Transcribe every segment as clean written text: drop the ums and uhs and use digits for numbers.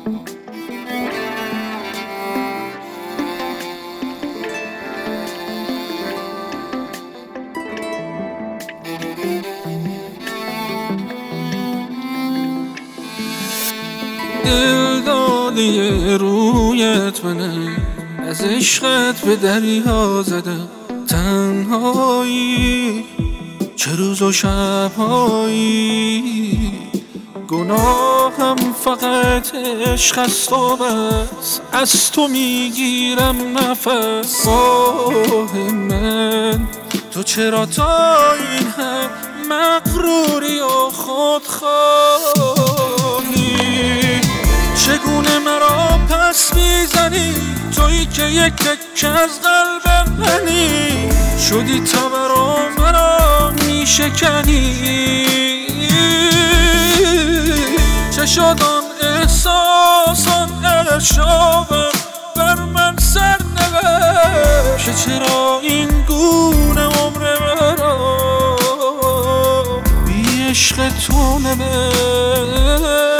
دل داده رویت منه، از عشقت به دریا زده. تنهایی چه روز و شبهایی، گناهم فقط عشق است و بس. از تو میگیرم نفس. آه من تو چرا تا این هم مغروری و خودخواهی؟ چگونه مرا پس میزنی تویی که یک تکه از قلب منی؟ شدی تا برا مرا میشکنی. چه شد آن احساس آن ارشابم بر من سر نوشت؟ چرا این گونه عمر مرا بی عشق تو نوشت؟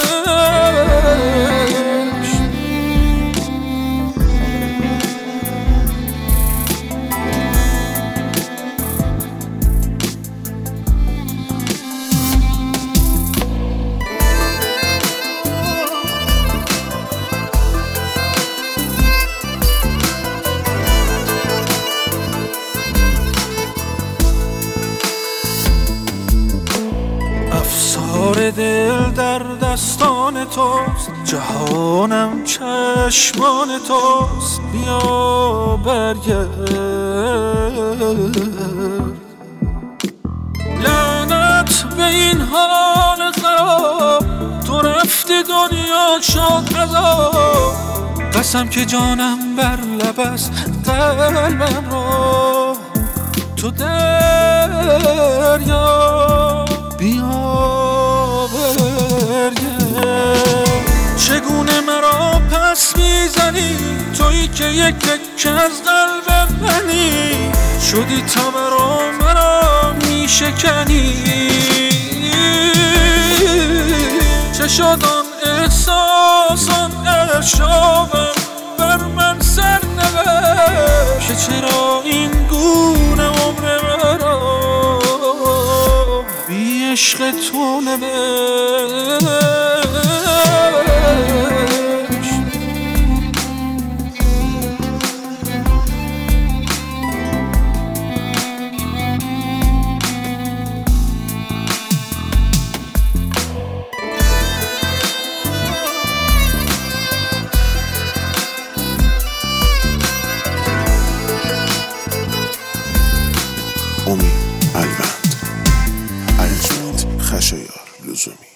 افسار دل در دستان توست، جهانم چشمان توست. بیا برگرد، لعنت به این حال خراب. تو رفتی دنیا شد عذاب. قسم که جانم بر لب است، قلبم را تو دریا. بیا برگرد، چگونه مرا پس میزنی تویی که یک تکه از قلب منی؟ شدی تا برا مرا میشکنی. چه شد آن احساس آن ارشابم بر من سر نوشت؟ چرا این گونه عمر مرا بی عشق تو نوشت؟ امید الوند، ارزیت خشایار لزومی.